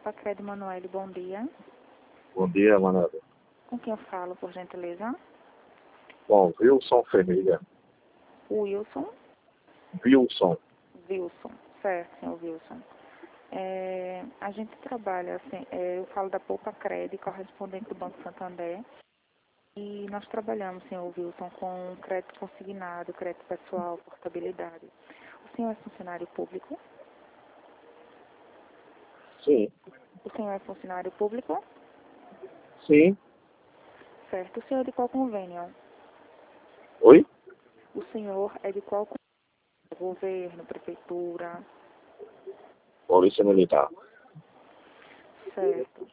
Poupa Crédito Manoel, bom dia. Bom dia, Manuel. Com quem eu falo, por gentileza? Bom, Wilson Ferreira. Wilson. Wilson. Wilson, certo, senhor Wilson. A gente trabalha, assim, eu falo da Poupa Crédito, correspondente do Banco Santander, e nós trabalhamos, senhor Wilson, com crédito consignado, crédito pessoal, portabilidade. O senhor é funcionário público? Sim. O senhor é funcionário público? Sim. Certo. O senhor é de qual convênio? Oi? O senhor é de qual convênio? Governo, prefeitura? Polícia Militar. Certo.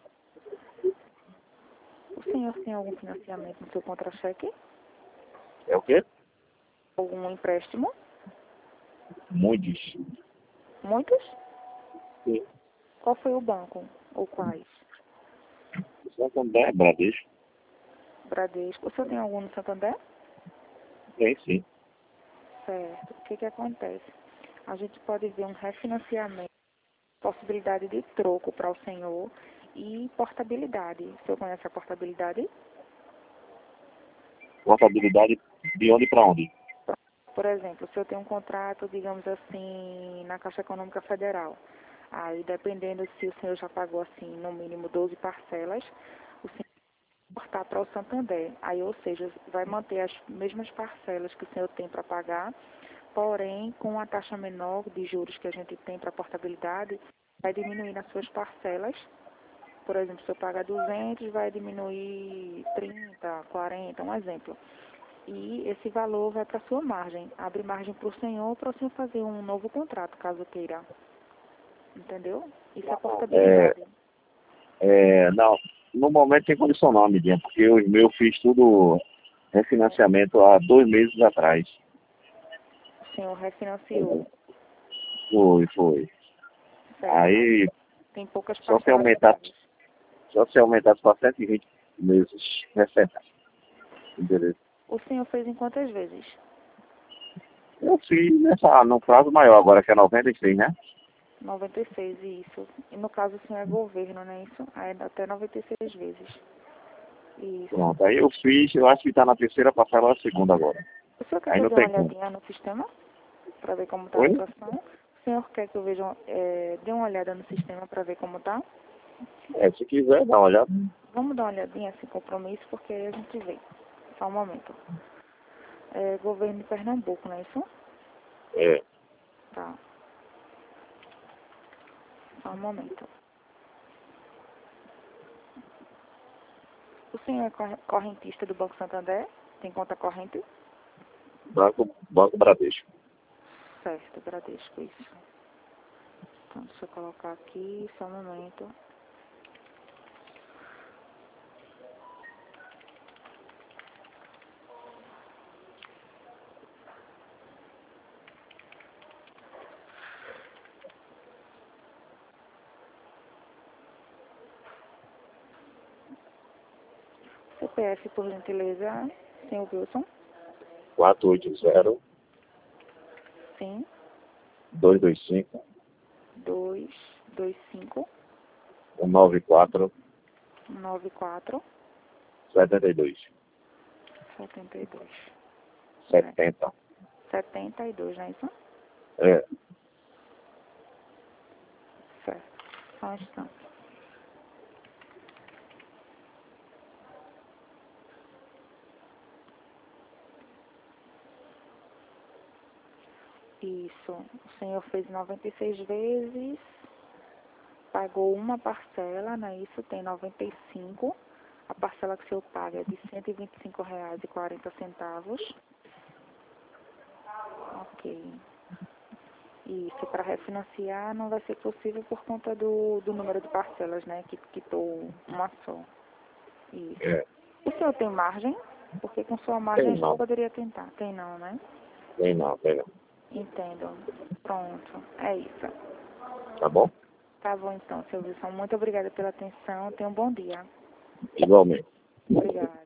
O senhor tem algum financiamento no seu contra-cheque? É o quê? Algum empréstimo? Muitos. Muitos? Sim. Qual foi o banco? Ou quais? Santander, Bradesco. Bradesco. O senhor tem algum no Santander? Tem sim. Certo. O que acontece? A gente pode ver um refinanciamento, possibilidade de troco para o senhor e portabilidade. O senhor conhece a portabilidade? Portabilidade de onde para onde? Por exemplo, se eu tenho um contrato, digamos assim, na Caixa Econômica Federal, aí dependendo se o senhor já pagou assim, no mínimo 12 parcelas, o senhor vai cortar para o Santander. Aí, ou seja, vai manter as mesmas parcelas que o senhor tem para pagar, porém, com a taxa menor de juros que a gente tem para portabilidade, vai diminuir nas suas parcelas. Por exemplo, se eu pagar 200, vai diminuir 30, 40, um exemplo. E esse valor vai para a sua margem. Abre margem para o senhor fazer um novo contrato, caso queira. Entendeu? Isso é portabilidade. Não, no momento tem condição não, amiguinha, porque os meus fiz tudo refinanciamento há 2 meses atrás. O senhor refinanciou. Foi. Certo. Aí, Tem poucas só se parcelas. aumentasse para 120 meses recente. Beleza. O senhor fez em quantas vezes? Eu fiz no prazo maior agora, que é 96, né? 96, isso. E no caso o senhor é governo, não é isso? Aí dá até 96 vezes. Isso. Pronto, aí eu fiz, eu acho que está na terceira, passar a segunda agora. O senhor quer Aí que eu não dê uma tem como. olhadinha no sistema? Para ver como está a Oi? situação? O senhor quer que eu veja, dê uma olhada no sistema para ver como está? Se quiser, dá uma olhada. Vamos dar uma olhadinha sem compromisso, porque aí a gente vê. Só um momento. Governo de Pernambuco, não é isso? É. Tá. Só um momento. O senhor é correntista do Banco Santander? Tem conta corrente? Banco Bradesco. Certo, Bradesco, isso. Então, deixa eu colocar aqui, só um momento. CPF, por gentileza, senhor Wilson? 480 Sim. 225 225 194 94 72 72. 70. 72, não é isso? É. Certo. Só um instante. Isso. O senhor fez 96 vezes, pagou uma parcela, não é isso? Tem 95. A parcela que o senhor paga é de R$ 125,40. Ok. Isso, para refinanciar não vai ser possível por conta do número de parcelas, né? Que quitou uma só. Isso. É. O senhor tem margem? Porque com sua margem Tem a gente não. poderia tentar. Tem não, né? Tem não. Entendo. Pronto. É isso. Tá bom? Tá bom então, seu Wilson. Muito obrigada pela atenção. Tenha um bom dia. Igualmente. Obrigada.